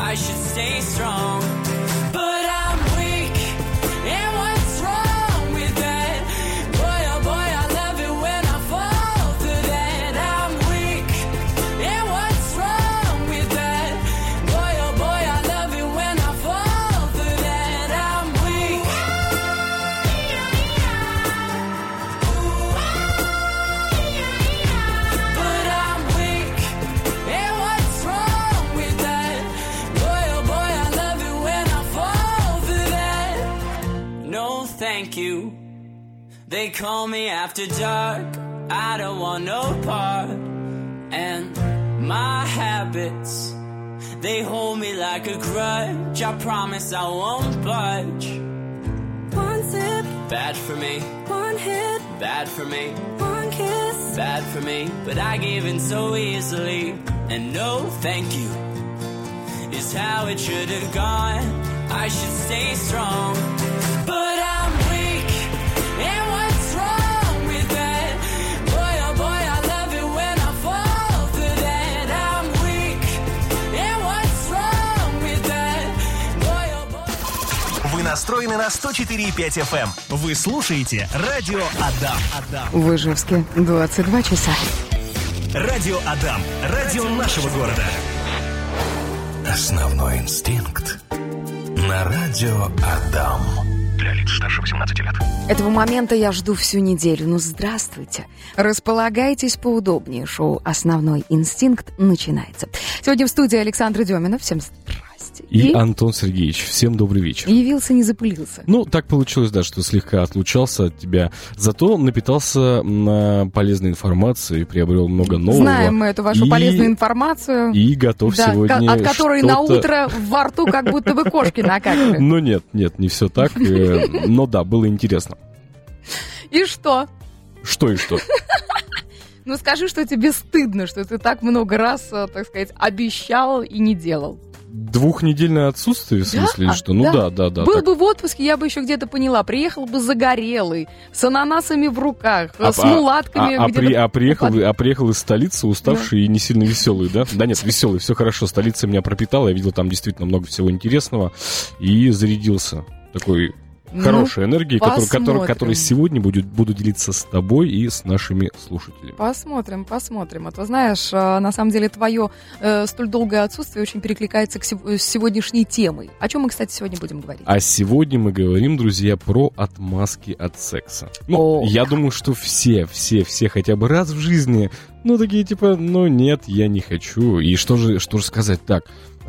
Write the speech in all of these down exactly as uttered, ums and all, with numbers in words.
I should stay strong, but I'm weak, and what's wrong with that? Boy, oh boy, I love it when I fall for that. I'm weak, and what's wrong with that? Boy, oh boy, I love it when I fall for that. I'm weak. But I'm weak, and what's wrong with that? Boy, oh boy, I love it when I fall for that. No, thank you. They call me after dark. I don't want no part. And my habits, they hold me like a grudge. I promise I won't budge. One sip, Bad for me, one hit, bad for me, one kiss. bad for me. But I gave in so easily. And no thank you is how it should have gone. I should stay strong, but I'm weak, and what's wrong with that? Boy, oh boy, I love it when I fall for that. I'm weak, and what's wrong with that? Boy, oh boy. Вы настроены на сто четыре и пять эф эм. Вы слушаете Радио Адам. Адам. В Ижевске двадцать два часа. Радио Адам. Радио нашего города. Основной инстинкт на Радио Адам. Для лиц старше восемнадцати лет. Этого момента я жду всю неделю. Ну, здравствуйте. Располагайтесь поудобнее. Шоу «Основной инстинкт» начинается. Сегодня в студии Александр Деминов. Всем здрасте. И, и Антон Сергеевич. Всем добрый вечер. Явился, не запылился. Ну, так получилось, да, что слегка отлучался от тебя. Зато напитался на полезной информацией, приобрел много нового. Знаем мы эту вашу и... полезную информацию. И готов да, сегодня от которой что-то... на утро во рту как будто бы кошки накакали. Ну, нет, нет, не все так. Но да, было интересно. И что? Что и что? Ну, скажи, что тебе стыдно, что ты так много раз, так сказать, обещал и не делал. Двухнедельное отсутствие, в смысле, да? или что? Ну да, да, да. да Был так. бы в отпуске, я бы еще где-то поняла. Приехал бы загорелый, с ананасами в руках, а, с мулатками а, а, где-то. при, а, приехал, а приехал из столицы, уставший да. и не сильно веселый, да? Да нет, веселый, все хорошо. Столица меня пропитала, я видел там действительно много всего интересного и зарядился такой... Хорошая ну, энергия, которую, которую, которую сегодня будет, буду делиться с тобой и с нашими слушателями. Посмотрим, посмотрим. А то, знаешь, на самом деле твое э, столь долгое отсутствие очень перекликается к сев- с сегодняшней темой. О чем мы, кстати, сегодня будем говорить? А сегодня мы говорим, друзья, про отмазки от секса. Ну, О, я как. думаю, что все, все, все хотя бы раз в жизни, ну, такие типа, ну, нет, я не хочу. И что же, что же сказать так...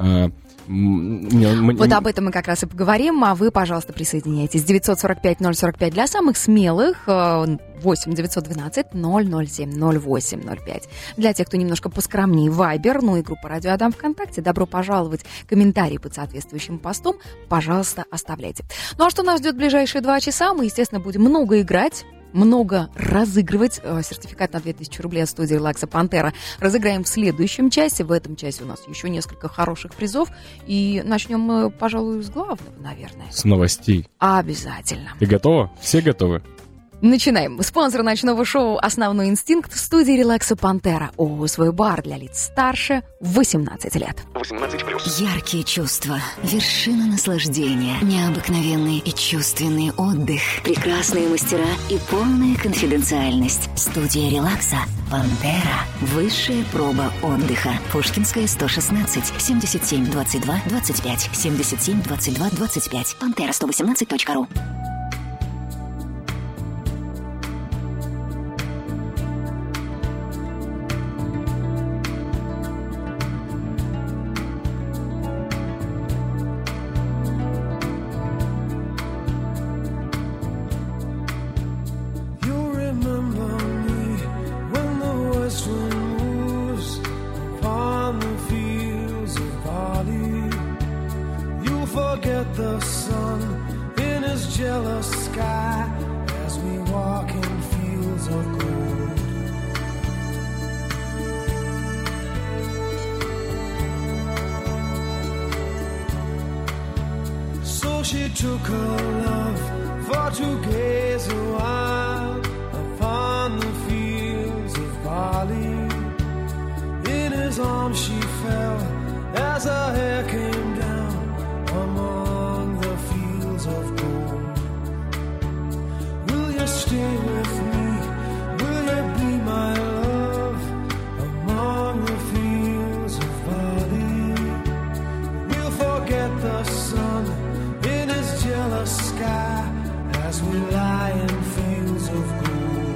Вот об этом мы как раз и поговорим, а вы, пожалуйста, присоединяйтесь. девятьсот сорок пять ноль сорок пять для самых смелых, восемь девятьсот двенадцать ноль ноль семь ноль восемь ноль пять. Для тех, кто немножко поскромнее, Вайбер, ну и группа Радио Адам ВКонтакте. Добро пожаловать. Комментарии под соответствующим постом, пожалуйста, оставляйте. Ну а что нас ждет в ближайшие два часа? Мы, естественно, будем много играть. Много разыгрывать. Сертификат на две тысячи рублей от студии «Релакса Пантера» разыграем в следующем часе. В этом часе у нас еще несколько хороших призов. И начнем мы, пожалуй, с главного, наверное. С новостей. Обязательно. Ты готова? Все готовы? Начинаем. Спонсор ночного шоу «Основной инстинкт» в студии «Релакса Пантера». О, свой бар для лиц старше восемнадцати лет. восемнадцать плюс. Яркие чувства, вершина наслаждения, необыкновенный и чувственный отдых, прекрасные мастера и полная конфиденциальность. Студия «Релакса» Пантера. Высшая проба отдыха. Пушкинская, сто шестнадцать, семьдесят семь двадцать два двадцать пять, семьдесят семь двадцать два двадцать пять. пантера сто восемнадцать точка ру. She took her love for to gaze a while upon the fields of barley. In his arms she fell as her hair came down. the sun in his jealous sky as we lie in fields of gold.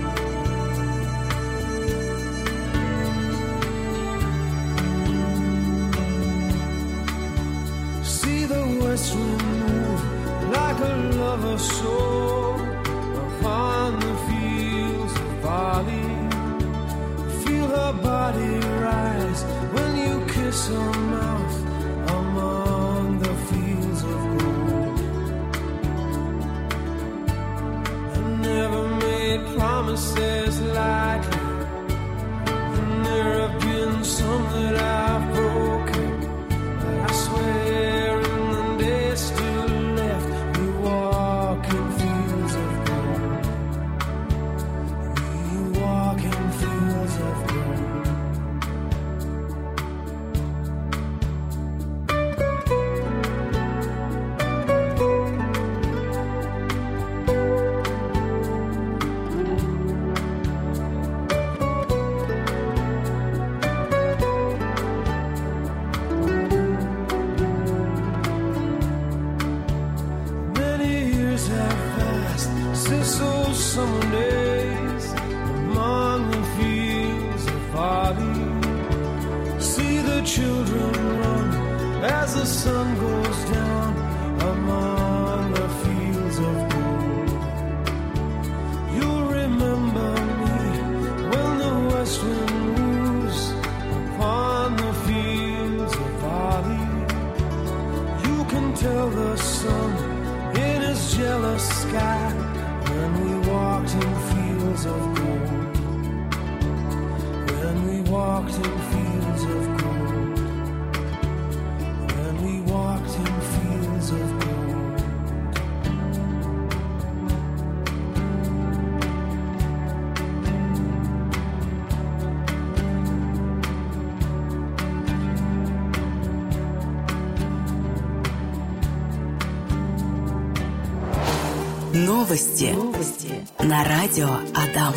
See the west wind move like a lover's soul upon the fields of barley. Feel her body rise when you kiss her mouth among the fields of gold. I never made promises lightly, and there have been some that I've broken, but I swear in the days still left we walk in fields of gold. We walk in fields of gold. Many years have passed since those summer days among the fields of barley. See the children run as the sun goes down among the fields of gold. You'll remember me when the west wind moves upon the fields of barley. You can tell the sun in his jealous sky when we walked in fields of gold. When we walked in fields of gold. When we walked in fields of gold. Новости. Новости. На радио Адам.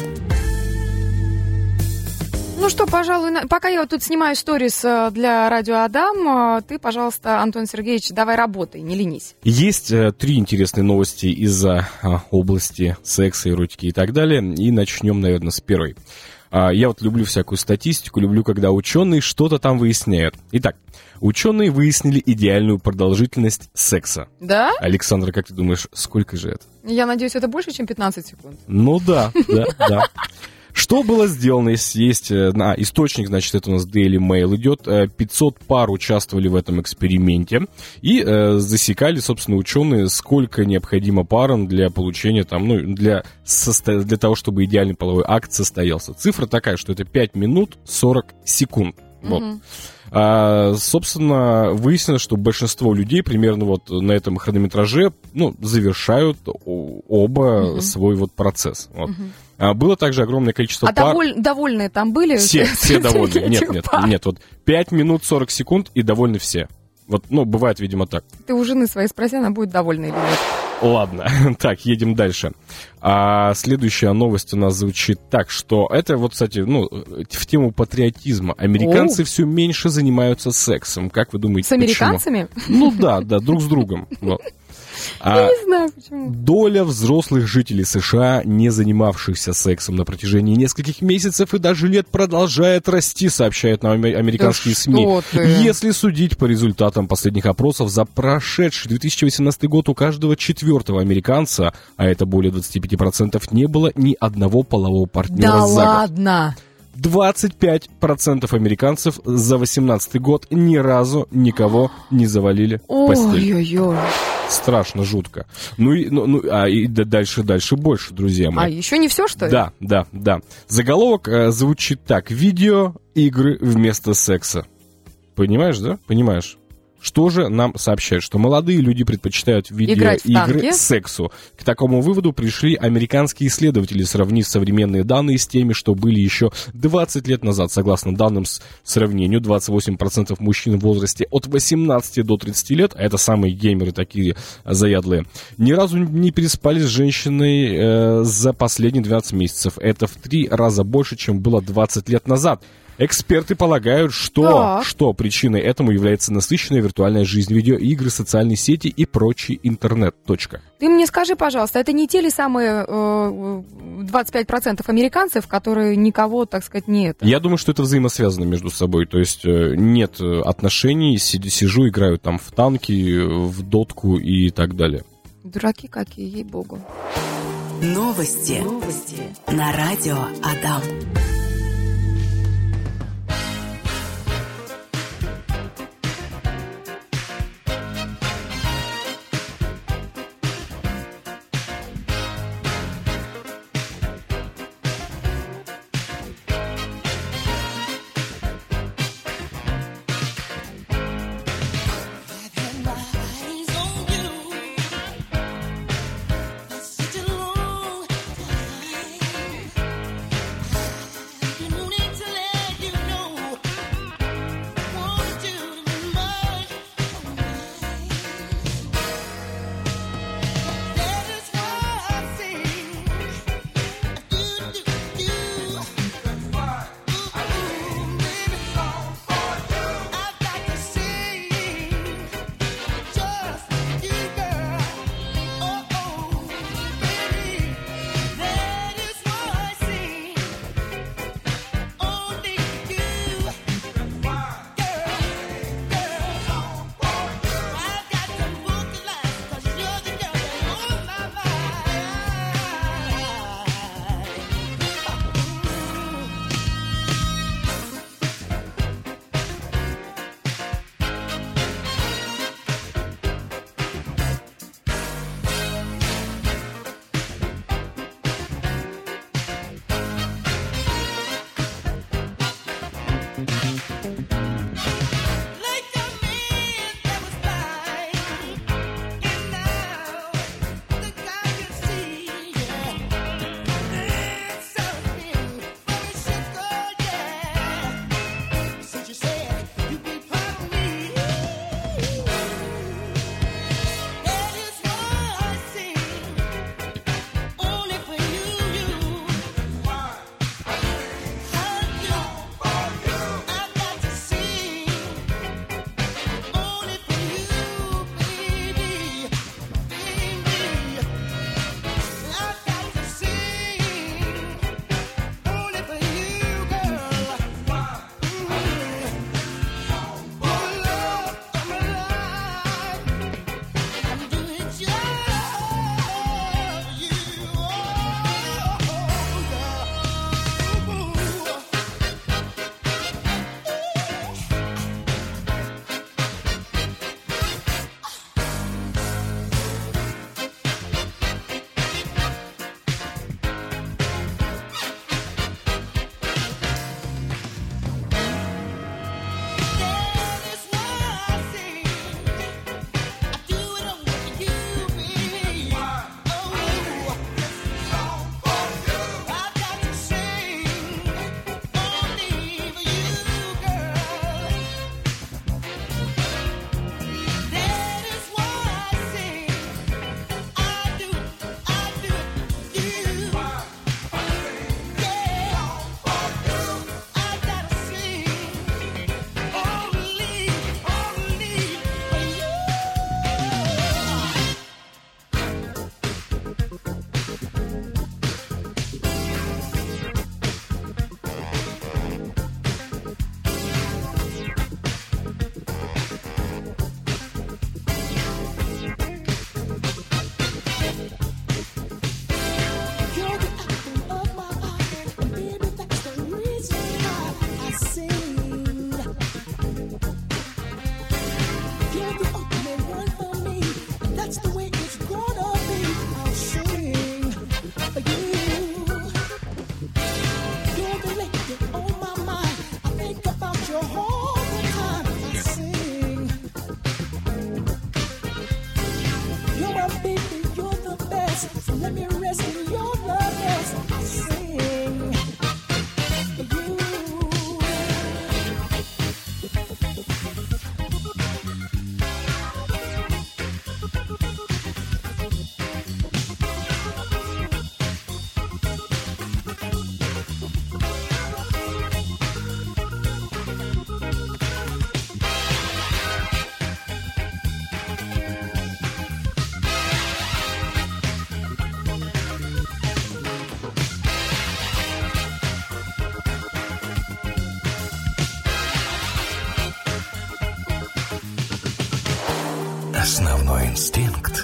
Ну что, пожалуй, на- пока я вот тут снимаю сторис э, для радио Адам, э, ты, пожалуйста, Антон Сергеевич, давай работай, не ленись. Есть э, три интересные новости из-за а, области секса, эротики и так далее. И начнем, наверное, с первой. А, я вот люблю всякую статистику, люблю, когда ученые что-то там выясняют. Итак, ученые выяснили идеальную продолжительность секса. Да? Александра, как ты думаешь, сколько же это? Я надеюсь, это больше, чем пятнадцать секунд. Ну да, да, да. Что было сделано, если есть... э, на, источник, значит, это у нас Daily Mail идет. э, пятьсот пар участвовали в этом эксперименте. И э, засекали, собственно, ученые, сколько необходимо парам для получения, там, ну, для, состо... для того, чтобы идеальный половой акт состоялся. Цифра такая, что это пять минут сорок секунд. Вот. Мгм. А, собственно, выяснилось, что большинство людей примерно вот на этом хронометраже, ну, завершают о- оба Мгм. свой вот процесс. Вот. А, было также огромное количество А пар. доволь- довольные там были? Все, все довольны. Нет, Этих нет, пар? нет, вот пять минут сорок секунд и довольны все. Вот, ну, бывает, видимо, так. Ты у жены своей спроси, она будет довольна или нет. Ладно, так, едем дальше. А следующая новость у нас звучит так, что это вот, кстати, ну, в тему патриотизма. Американцы О. все меньше занимаются сексом. Как вы думаете, С американцами? почему? Ну да, да, друг с другом. Вот. А Я не знаю, почему. доля взрослых жителей США, не занимавшихся сексом на протяжении нескольких месяцев и даже лет, продолжает расти, сообщают нам аме- американские Да СМИ. что ты. Если судить по результатам последних опросов за прошедший две тысячи восемнадцатый год, у каждого четвертого американца, а это более двадцать пять процентов, не было ни одного полового партнера Да за год. ладно. двадцать пять процентов американцев за восемнадцатый год ни разу никого не завалили в постель. Ой-ой-ой. Страшно, жутко. Ну и, ну, ну, а и да- дальше, дальше больше, друзья мои. А еще не все, что ли? Да, да, да. Заголовок э, звучит так: видеоигры вместо секса. Понимаешь, да? Понимаешь? Что же нам сообщают? Что молодые люди предпочитают Играть в видеоигры танки. сексу. К такому выводу пришли американские исследователи, сравнив современные данные с теми, что были еще двадцать лет назад. Согласно данным с сравнению, двадцать восемь процентов мужчин в возрасте от восемнадцати до тридцати лет, а это самые геймеры такие заядлые, ни разу не переспали с женщиной э, за последние двенадцать месяцев. Это в три раза больше, чем было двадцать лет назад. Эксперты полагают, что, Так. что причиной этому является насыщенная виртуальная жизнь, видеоигры, социальные сети и прочий интернет. Точка. Ты мне скажи, пожалуйста, это не те ли самые э, двадцать пять процентов американцев, которые никого, так сказать, не это? Я думаю, что это взаимосвязано между собой. То есть э, нет э, отношений, си- сижу, играю там в танки, в дотку и так далее. Дураки какие, ей-богу. Новости. Новости. На радио Адам. Основной инстинкт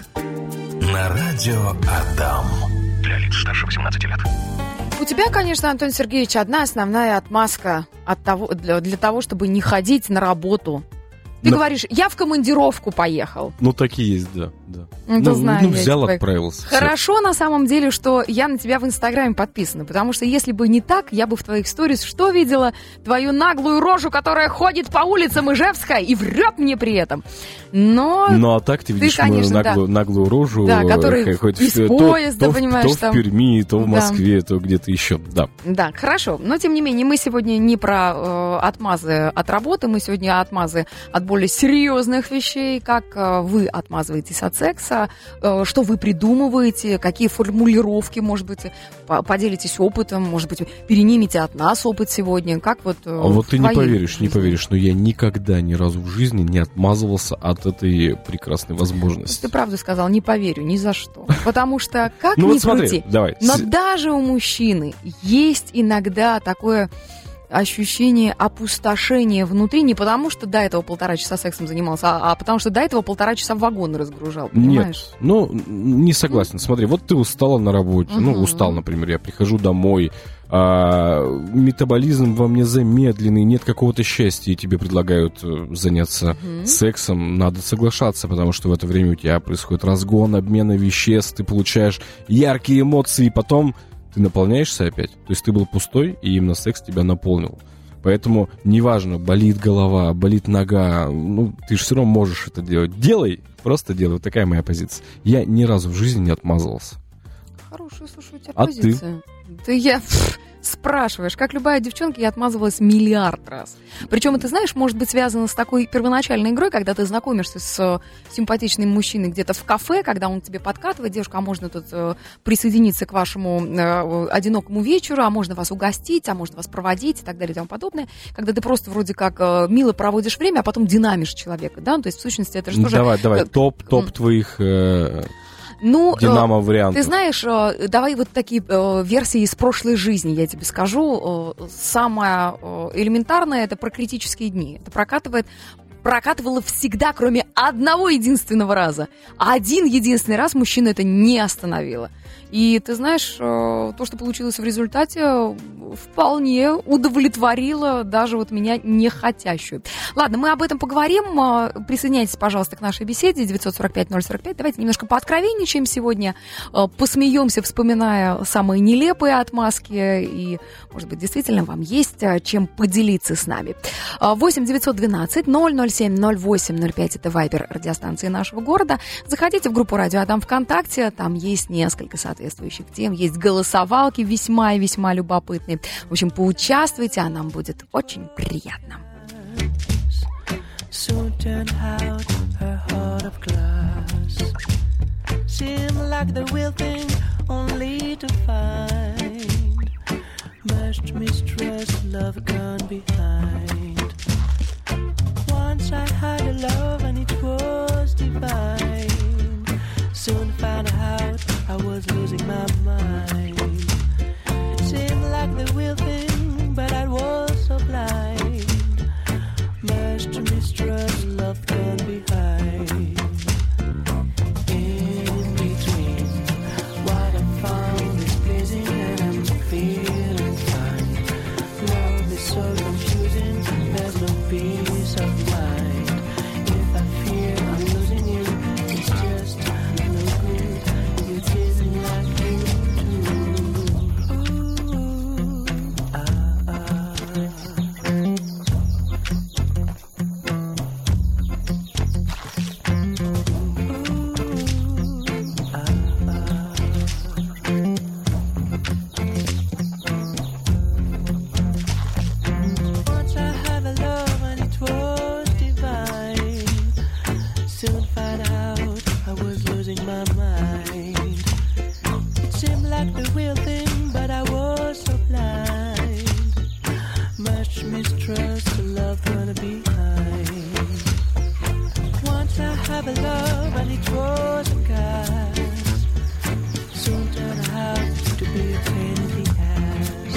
на радио Адам. Для лиц старше восемнадцати лет. У тебя, конечно, Антон Сергеевич, одна основная отмазка от того, для, для того, чтобы не ходить на работу. Ты Но... говоришь, я в командировку поехал. Ну, такие есть, да. да. Ну, ну, знаю, ну взял, твои... отправился. Хорошо, все. На самом деле, что я на тебя в Инстаграме подписана, потому что если бы не так, я бы в твоих сторис что видела? Твою наглую рожу, которая ходит по улицам Ижевска и врет мне при этом. Но... Ну, а так ты видишь ты, конечно, мою наглую, да. наглую рожу. Да, которая хоть из то, поезда, то, понимаешь, то там. в Перми, то в Да. Москве, то где-то еще, да. Да, хорошо. Но, тем не менее, мы сегодня не про э, отмазы от работы, мы сегодня отмазы от более серьезных вещей, как э, вы отмазываетесь от секса, э, что вы придумываете, какие формулировки, может быть, по- поделитесь опытом, может быть, перенимете от нас опыт сегодня, как вот... Э, А вот ты не поверишь, жизни. не поверишь, но я никогда ни разу в жизни не отмазывался от этой прекрасной возможности. Ты правду сказал, не поверю, ни за что. Потому что, как Ну ни вот смотри, крути, давай. но даже у мужчины есть иногда такое ощущение опустошения внутри, не потому что до этого полтора часа сексом занимался, а, а потому что до этого полтора часа вагон разгружал, понимаешь? Нет, ну, не согласен. Смотри, вот ты устала на работе, Угу. ну, устал, например, я прихожу домой, а, метаболизм во мне замедленный, нет какого-то счастья, и тебе предлагают э, заняться Мгм. сексом, надо соглашаться, потому что в это время у тебя происходит разгон, обмена веществ, ты получаешь яркие эмоции, и потом ты наполняешься опять. То есть ты был пустой, и именно секс тебя наполнил. Поэтому неважно, болит голова, болит нога, ну, ты же все равно можешь это делать. Делай, просто делай. Вот такая моя позиция. Я ни разу в жизни не отмазывался. Хорошая, слушай, у тебя А позиция. Ты я пф, спрашиваешь, как любая девчонка, я отмазывалась миллиард раз. Причем, это, знаешь, может быть связано с такой первоначальной игрой, когда ты знакомишься с э, симпатичным мужчиной где-то в кафе, когда он тебе подкатывает, девушка, а можно тут э, присоединиться к вашему э, одинокому вечеру, а можно вас угостить, а можно вас проводить и так далее и тому подобное. Когда ты просто вроде как э, мило проводишь время, а потом динамишь человека, да, ну, то есть в сущности это же тоже... Давай, давай, э, топ, топ твоих э, ну, динамо э, вариантов. Ты знаешь, э, давай вот такие э, версии из прошлой жизни, я тебе скажу. Э, самое э, элементарное — это про критические дни. Это прокатывает, прокатывало всегда, кроме одного единственного раза. А один единственный раз мужчина это не остановило. И ты знаешь, э, то, что получилось в результате, вполне удовлетворило даже вот меня нехотящую. Ладно, мы об этом поговорим. Э, Присоединяйтесь, пожалуйста, к нашей беседе девятьсот сорок пять ноль сорок пять. Давайте немножко пооткровенничаем сегодня, э, посмеемся, вспоминая самые нелепые отмазки. И, может быть, действительно вам есть э, чем поделиться с нами. Э, восемь девятьсот двенадцать ноль ноль семь ноль восемь ноль пять. Это вайбер радиостанции нашего города. Заходите в группу «Радио Адам» ВКонтакте. Там есть несколько соответствующих тем. Есть голосовалки весьма и весьма любопытные. В общем, поучаствуйте, а нам будет очень приятно. Soon turned out her heart of glass. Seemed like the real thing, only to find much mistrust, love gone behind. Once I had a love and it was divine. Soon found out I was losing my mind. It seemed like the real thing, but I was so blind. Much to mistrust, love gone behind. In between, what I found is pleasing and I'm feeling fine. Love is so confusing, there's no peace of mind. If I fear I'm losing you, it's just no good. You didn't like you too. Ooh, ah, ah. Once I had a love and it was divine. Soon found out I was losing my mind. It seemed like the real thing, but I was so blind. Much mistrust, love gonna behind. Once I have a love and it was a gas. Soon turned out to be a pain in the ass.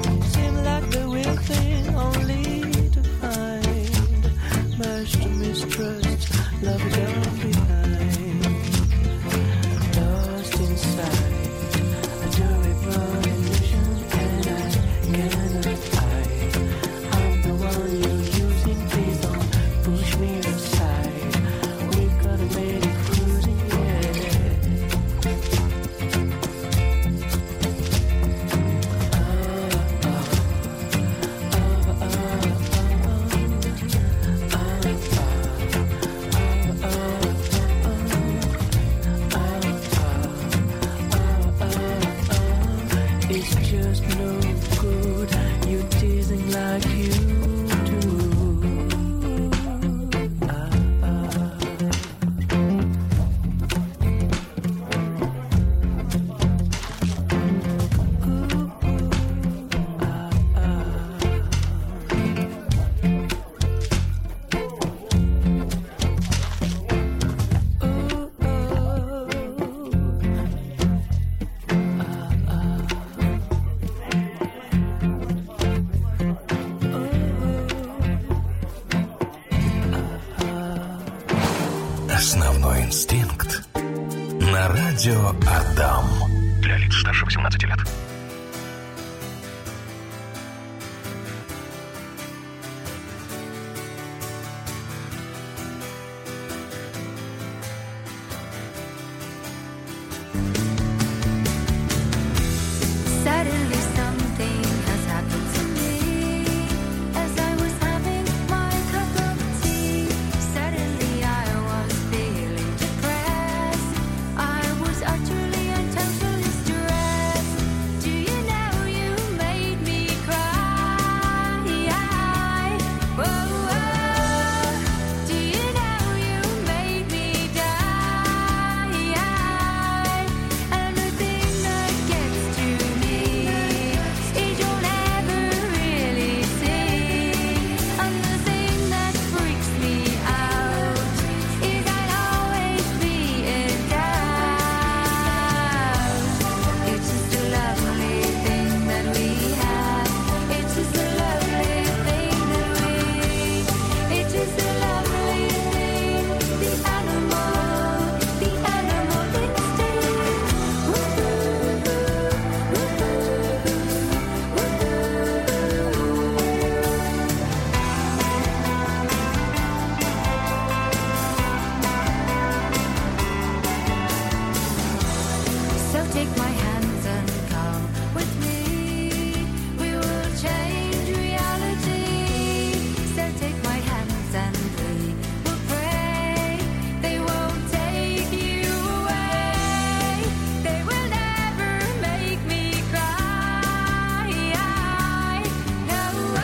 Seemed like the real thing, only to find much to mistrust. trust, love is left behind. Lost inside a terrible mission, and I cannot hide. I'm the one you're using, please don't push me aside. We've gotta make it cruising, yeah. It's just no good, you teasing like you do. Ah, ah. Основной инстинкт на радио Адам. Для лиц старше восемнадцати лет. Suddenly something has happened to me as I was having my cup of tea. Suddenly I was feeling depressed. I was utterly and totally stressed. Do you know you made me cry? Whoa, whoa. Do you know you made me die? And the thing that gets to me is you'll never really see. And the thing that freaks me out is I'll always be in doubt. It's just a lovely thing that we have. It's just a lovely thing that we. It's just a lovely thing. The animal, the animal instinct. So take my hands and come with me. We will change reality. So take my hands and we will pray. They won't take you away. They will never make me cry. No,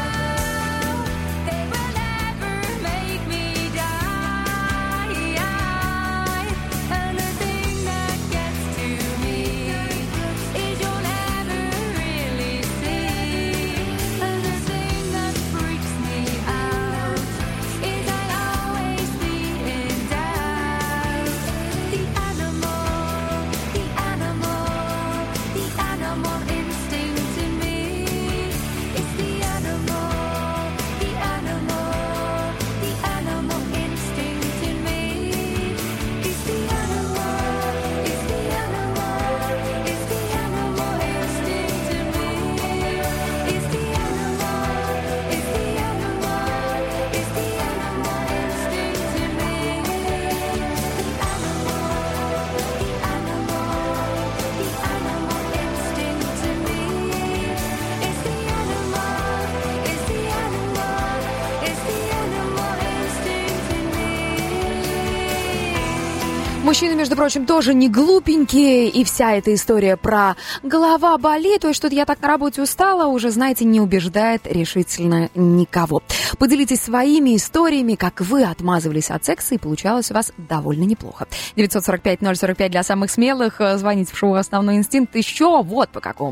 they will never make me die. And the thing that gets to me is you'll never really see. And the thing that freaks me out is I'll always be in doubt. The animal, the animal, the animal instinct in me. It's the animal, the animal, the animal instinct in me. It's the animal, it's the animal, it's the animal instinct in me. It's the animal, it's the animal, it's the animal instinct in me. The animal, the animal, the animal instinct in me. It's the animal, it's the animal, it's the animal instinct in me. Мужчины, между прочим, тоже не глупенькие, и вся эта история про голова болит, ой, что-то я так на работе устала, уже, знаете, не убеждает решительно никого. Поделитесь своими историями, как вы отмазывались от секса, и получалось у вас довольно неплохо. девятьсот сорок пять ноль сорок пять для самых смелых, звоните в шоу «Основной инстинкт». Еще вот по какому